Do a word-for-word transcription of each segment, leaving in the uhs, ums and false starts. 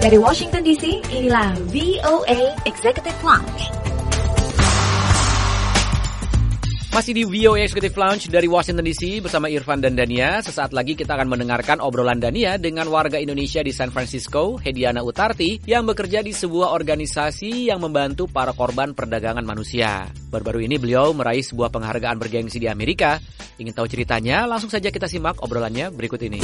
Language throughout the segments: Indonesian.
Dari Washington D C, inilah V O A Executive Lounge. Masih di V O A Executive Lounge dari Washington D C bersama Irfan dan Dania. Sesaat lagi kita akan mendengarkan obrolan Dania dengan warga Indonesia di San Francisco, Hediana Utarti, yang bekerja di sebuah organisasi yang membantu para korban perdagangan manusia. Baru-baru ini beliau meraih sebuah penghargaan bergengsi di Amerika. Ingin tahu ceritanya? Langsung saja kita simak obrolannya berikut ini.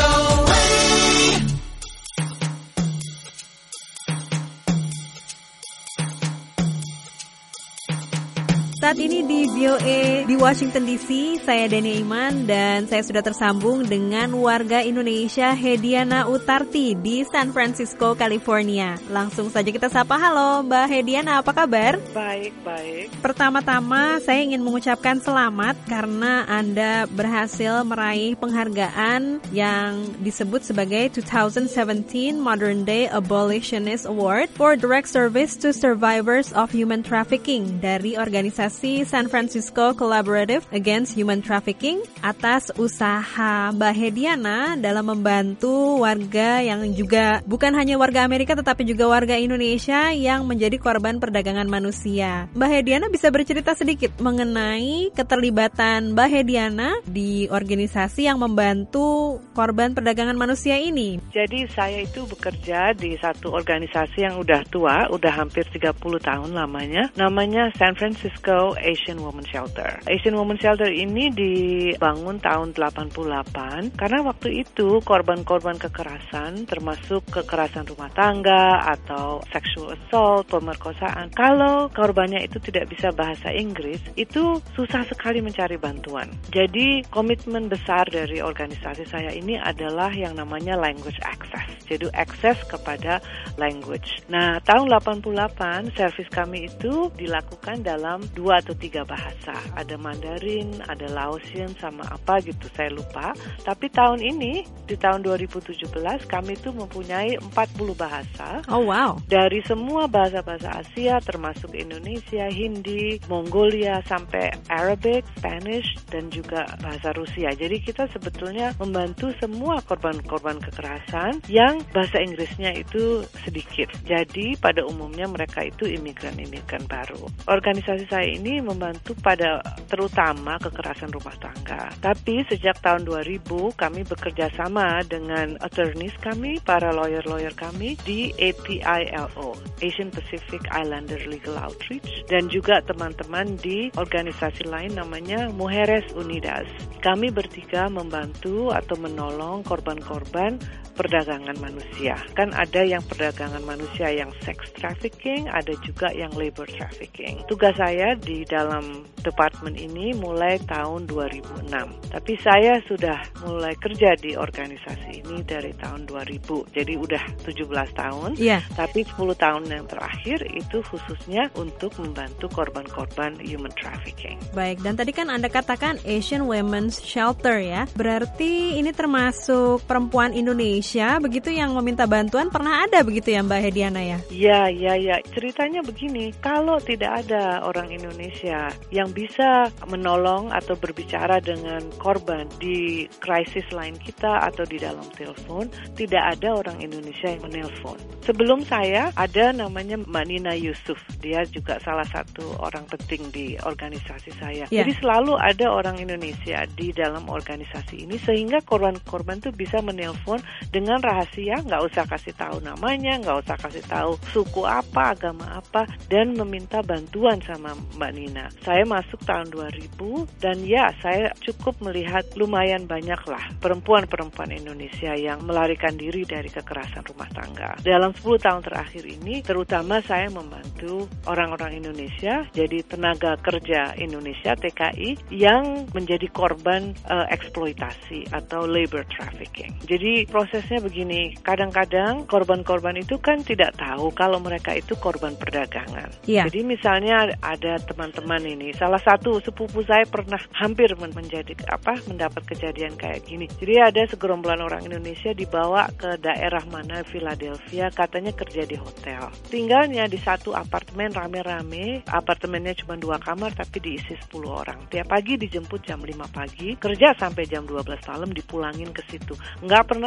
Saat ini di V O A di Washington D C, saya Dania Iman dan saya sudah tersambung dengan warga Indonesia Hediana Utarti di San Francisco, California. Langsung saja kita sapa. Halo Mbak Hediana, apa kabar? Baik, baik. Pertama-tama saya ingin mengucapkan selamat karena Anda berhasil meraih penghargaan yang disebut sebagai two thousand seventeen Modern Day Abolitionist Award for Direct Service to Survivors of Human Trafficking dari organisasi San Francisco Collaborative Against Human Trafficking atas usaha Mbak Hediana dalam membantu warga yang juga bukan hanya warga Amerika tetapi juga warga Indonesia yang menjadi korban perdagangan manusia. Mbak Hediana bisa bercerita sedikit mengenai keterlibatan Mbak Hediana di organisasi yang membantu korban perdagangan manusia ini. Jadi saya itu bekerja di satu organisasi yang udah tua, udah hampir tiga puluh tahun lamanya, namanya San Francisco Asian Women Shelter. Asian Women Shelter ini dibangun tahun delapan puluh delapan karena waktu itu korban-korban kekerasan termasuk kekerasan rumah tangga atau sexual assault, pemerkosaan. Kalau korbannya itu tidak bisa bahasa Inggris, itu susah sekali mencari bantuan. Jadi komitmen besar dari organisasi saya ini adalah yang namanya language access. Jadi akses kepada language. Nah, tahun delapan puluh delapan servis kami itu dilakukan dalam dua atau tiga bahasa. Ada Mandarin, ada Laosian, sama apa gitu, saya lupa. Tapi tahun ini, di tahun dua ribu tujuh belas, kami itu mempunyai empat puluh bahasa. Oh wow. Dari semua bahasa-bahasa Asia, termasuk Indonesia, Hindi, Mongolia, sampai Arabic, Spanish, dan juga bahasa Rusia. Jadi kita sebetulnya membantu semua korban-korban kekerasan yang bahasa Inggrisnya itu sedikit. Jadi pada umumnya mereka itu imigran-imigran baru. Organisasi saya ini membantu pada terutama kekerasan rumah tangga. Tapi sejak tahun dua ribu kami bekerja sama dengan attorneys kami, para lawyer-lawyer kami di A P I L O, Asian Pacific Islander Legal Outreach, dan juga teman-teman di organisasi lain namanya Mujeres Unidas. Kami bertiga membantu atau menolong korban-korban perdagangan manusia. Kan ada yang perdagangan manusia yang sex trafficking, ada juga yang labor trafficking. Tugas saya di dalam departemen ini mulai tahun dua ribu enam. Tapi saya sudah mulai kerja di organisasi ini dari tahun dua ribu. Jadi udah tujuh belas tahun. Yeah. Tapi sepuluh tahun yang terakhir itu khususnya untuk membantu korban-korban human trafficking. Baik, dan tadi kan Anda katakan Asian Women's Shelter ya. Berarti ini termasuk perempuan Indonesia begitu yang meminta bantuan, pernah ada begitu ya Mbak Hediana ya? Ya, ya, ya. Ceritanya begini, kalau tidak ada orang Indonesia yang bisa menolong atau berbicara dengan korban di krisis lain kita atau di dalam telepon, tidak ada orang Indonesia yang menelpon. Sebelum saya ada namanya Mbak Nina Yusuf, dia juga salah satu orang penting di organisasi saya. Yeah. Jadi selalu ada orang Indonesia di dalam organisasi ini sehingga korban-korban tuh bisa menelpon dengan rahasia, nggak usah kasih tahu namanya, nggak usah kasih tahu suku apa, agama apa, dan meminta bantuan sama Mbak Nina. Saya masuk tahun dua ribu dan ya saya cukup melihat lumayan banyak lah perempuan-perempuan Indonesia yang melarikan diri dari kekerasan rumah tangga. Dalam sepuluh tahun terakhir ini terutama saya membantu orang-orang Indonesia jadi tenaga kerja Indonesia T K I yang menjadi korban uh, eksploitasi atau labor trafficking. Jadi prosesnya begini, kadang-kadang korban-korban itu kan tidak tahu kalau mereka itu korban perdagangan. Yeah. Jadi misalnya ada teman-teman ini, salah satu sepupu saya pernah hampir menjadi apa mendapat kejadian kayak gini. Jadi ada segerombolan orang Indonesia dibawa ke daerah mana Philadelphia, katanya kerja di hotel. Tinggalnya di satu apartemen rame-rame, apartemennya cuma dua kamar tapi diisi sepuluh orang. Tiap pagi dijemput jam lima pagi, kerja sampai jam dua belas malam, dipulangin ke situ. Nggak pernah kemana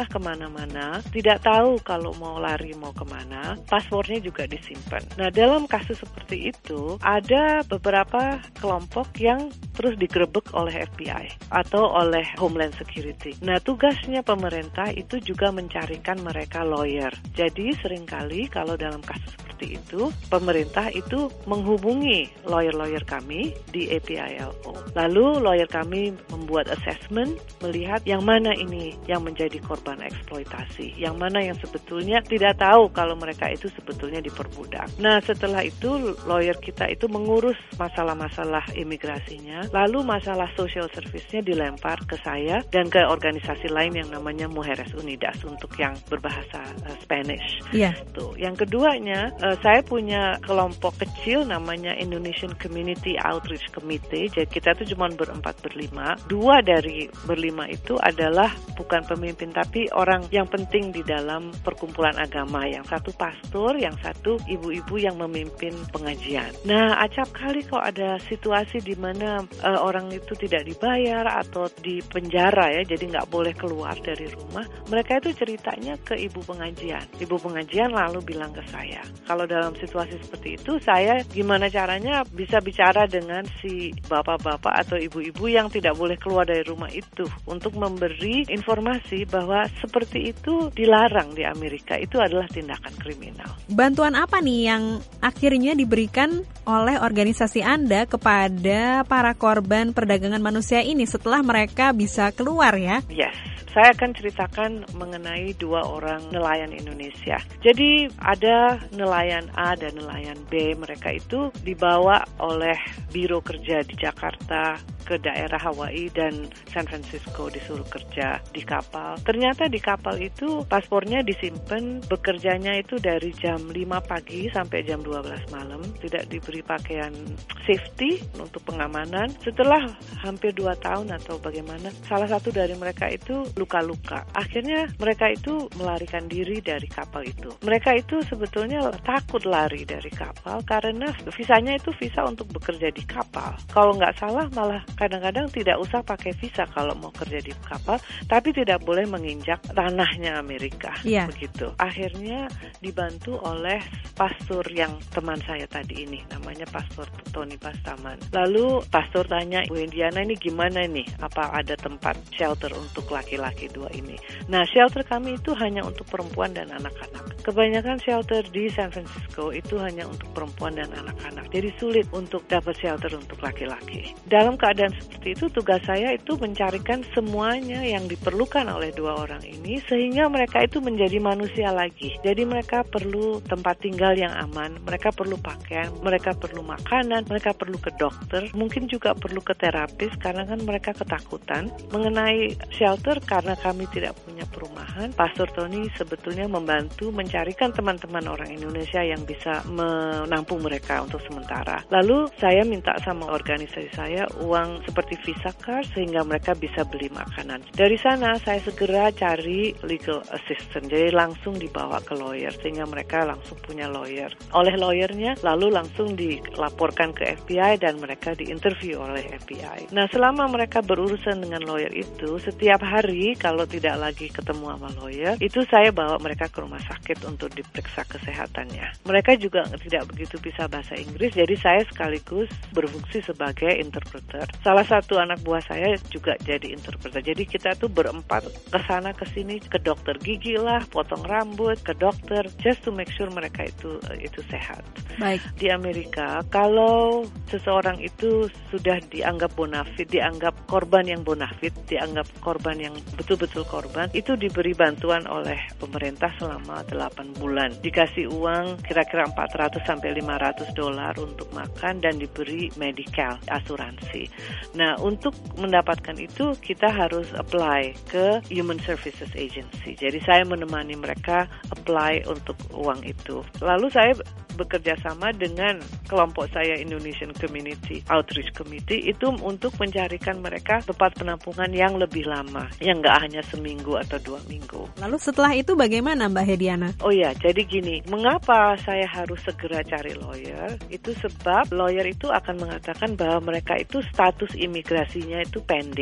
kemana-mana, tidak tahu kalau mau lari mau kemana, paspornya juga disimpan. Nah, dalam kasus seperti itu, ada beberapa kelompok yang terus digerebek oleh F B I atau oleh Homeland Security. Nah, tugasnya pemerintah itu juga mencarikan mereka lawyer. Jadi, seringkali kalau dalam kasus seperti itu, pemerintah itu menghubungi lawyer-lawyer kami di A P I L O. Lalu lawyer kami membuat assessment, melihat yang mana ini yang menjadi korban eksploitasi, yang mana yang sebetulnya tidak tahu kalau mereka itu sebetulnya diperbudak. Nah, setelah itu lawyer kita itu mengurus masalah-masalah imigrasinya, lalu masalah social service-nya dilempar ke saya dan ke organisasi lain yang namanya Mujeres Unidas untuk yang berbahasa uh, Spanish. Iya. Tuh. Yang keduanya, uh, saya punya kelompok kecil namanya Indonesian Community Outreach Committee. Jadi kita tuh cuma berempat berlima. Dua dari berlima itu adalah bukan pemimpin tapi orang yang penting di dalam perkumpulan agama. Yang satu pastor, yang satu ibu-ibu yang memimpin pengajian. Nah, acap kali kok ada situasi di mana uh, orang itu tidak dibayar atau di penjara ya, jadi nggak boleh keluar dari rumah. Mereka itu ceritanya ke ibu pengajian. Ibu pengajian lalu bilang ke saya, kalau dalam situasi seperti itu, saya gimana caranya bisa bicara dengan si bapak-bapak atau ibu-ibu yang tidak boleh keluar dari rumah itu untuk memberi informasi bahwa seperti itu dilarang di Amerika, itu adalah tindakan kriminal. Bantuan apa nih yang akhirnya diberikan oleh organisasi Anda kepada para korban perdagangan manusia ini setelah mereka bisa keluar ya? Yes. Saya akan ceritakan mengenai dua orang nelayan Indonesia. Jadi ada nelayan A dan nelayan B. Mereka itu dibawa oleh Biro Kerja di Jakarta ke daerah Hawaii dan San Francisco, disuruh kerja di kapal. Ternyata di kapal itu paspornya disimpan, bekerjanya itu dari jam lima pagi sampai jam dua belas malam. Tidak diberi pakaian safety untuk pengamanan. Setelah hampir dua tahun atau bagaimana, salah satu dari mereka itu luka-luka. Akhirnya mereka itu melarikan diri dari kapal itu. Mereka itu sebetulnya takut lari dari kapal karena visanya itu visa untuk bekerja di kapal. Kalau nggak salah malah kadang-kadang tidak usah pakai visa kalau mau kerja di kapal, tapi tidak boleh menginjak tanahnya Amerika. Yeah. Begitu. Akhirnya dibantu oleh pastor yang teman saya tadi ini, namanya Pastor Tony Bastaman. Lalu pastor tanya, Bu Indiana ini gimana nih? Apa ada tempat shelter untuk laki-laki dua ini? Nah, shelter kami itu hanya untuk perempuan dan anak-anak. Kebanyakan shelter di San Francisco itu hanya untuk perempuan dan anak-anak. Jadi sulit untuk dapat shelter untuk laki-laki. Dalam keadaan seperti itu, tugas saya itu mencarikan semuanya yang diperlukan oleh dua orang ini sehingga mereka itu menjadi manusia lagi. Jadi mereka perlu tempat tinggal yang aman, mereka perlu pakaian, mereka perlu makanan, mereka perlu ke dokter, mungkin juga perlu ke terapis karena kan mereka ketakutan. Mengenai shelter, karena kami tidak punya perumahan, Pastor Tony sebetulnya membantu mencarikan teman-teman orang Indonesia yang bisa menampung mereka untuk sementara. Lalu saya minta sama organisasi saya uang seperti visa card sehingga mereka bisa beli makanan. Dari sana saya segera cari legal assistant, jadi langsung dibawa ke lawyer sehingga mereka langsung punya lawyer. Oleh lawyernya lalu langsung dilaporkan ke F B I dan mereka diinterview oleh F B I. Nah, selama mereka berurusan dengan lawyer itu, setiap hari kalau tidak lagi ketemu sama lawyer, itu saya bawa mereka ke rumah sakit untuk diperiksa kesehatannya. Mereka juga tidak begitu bisa bahasa Inggris, jadi saya sekaligus berfungsi sebagai interpreter. Salah satu anak buah saya juga jadi interpreter. Jadi kita tuh berempat ke sana ke sini, ke dokter gigi lah, potong rambut, ke dokter, just to make sure mereka itu itu sehat. Baik. Di Amerika, kalau seseorang itu sudah dianggap bonafit, dianggap korban yang bonafit, dianggap korban yang betul-betul korban, itu diberi bantuan oleh pemerintah selama delapan bulan. Dikasih uang kira-kira empat ratus sampai lima ratus dolar untuk makan dan diberi medical, asuransi. Nah, untuk mendapatkan itu kita harus apply ke Human Services Agency. Jadi saya menemani mereka apply untuk uang itu. Lalu saya bekerja sama dengan kelompok saya Indonesian Community Outreach Committee itu untuk mencarikan mereka tempat penampungan yang lebih lama, yang nggak hanya seminggu atau dua minggu. Lalu setelah itu bagaimana Mbak Hediana? Oh ya, jadi gini, mengapa saya harus segera cari lawyer? Itu sebab lawyer itu akan mengatakan bahwa mereka itu status imigrasinya itu pending.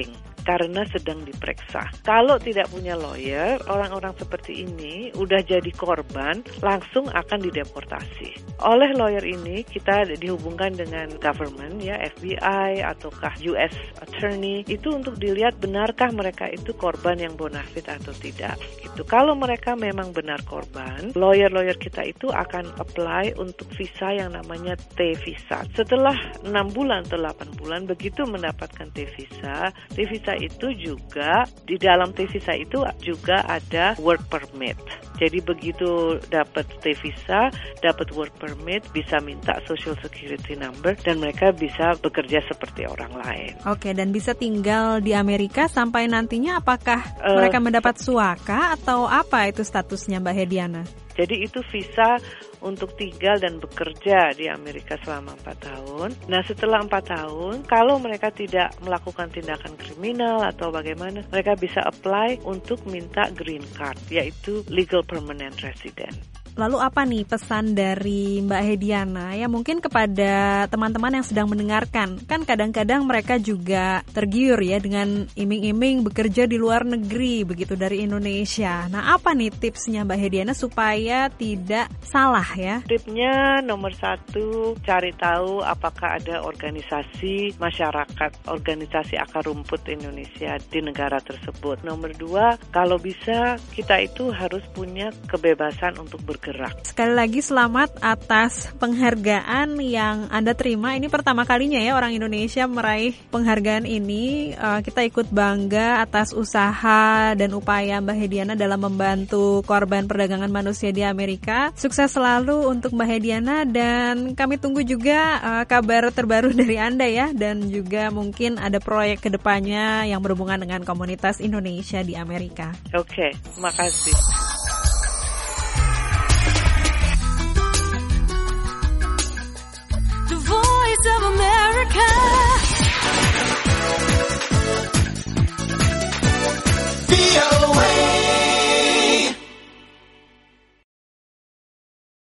karena sedang diperiksa. Kalau tidak punya lawyer, orang-orang seperti ini udah jadi korban, langsung akan dideportasi. Oleh lawyer ini kita dihubungkan dengan government, ya F B I ataukah U S Attorney, itu untuk dilihat benarkah mereka itu korban yang bonafide atau tidak. Gitu. Kalau mereka memang benar korban, lawyer-lawyer kita itu akan apply untuk visa yang namanya T-visa. Setelah enam bulan atau delapan bulan, begitu mendapatkan T-visa, T-visa itu juga, di dalam T-visa itu juga ada work permit. Jadi begitu dapat T-visa, dapat work permit, bisa minta social security number, dan mereka bisa bekerja seperti orang lain. Oke, dan bisa tinggal di Amerika sampai nantinya apakah uh, mereka mendapat suaka atau apa itu statusnya, Mbak Hediana? Jadi itu visa untuk tinggal dan bekerja di Amerika selama empat tahun. Nah setelah empat tahun, kalau mereka tidak melakukan tindakan kriminal atau bagaimana, mereka bisa apply untuk minta green card, yaitu legal permanent resident. Lalu apa nih pesan dari Mbak Hediana ya mungkin kepada teman-teman yang sedang mendengarkan? Kan kadang-kadang mereka juga tergiur ya dengan iming-iming bekerja di luar negeri begitu dari Indonesia. Nah apa nih tipsnya Mbak Hediana supaya tidak salah ya? Tipsnya nomor satu, cari tahu apakah ada organisasi masyarakat, organisasi akar rumput Indonesia di negara tersebut. Nomor dua, kalau bisa kita itu harus punya kebebasan untuk bergerak. Sekali lagi selamat atas penghargaan yang Anda terima. Ini pertama kalinya ya orang Indonesia meraih penghargaan ini. Uh, kita ikut bangga atas usaha dan upaya Mbak Hediana dalam membantu korban perdagangan manusia di Amerika. Sukses selalu untuk Mbak Hediana dan kami tunggu juga uh, kabar terbaru dari Anda ya. Dan juga mungkin ada proyek kedepannya yang berhubungan dengan komunitas Indonesia di Amerika. Oke, terima kasih.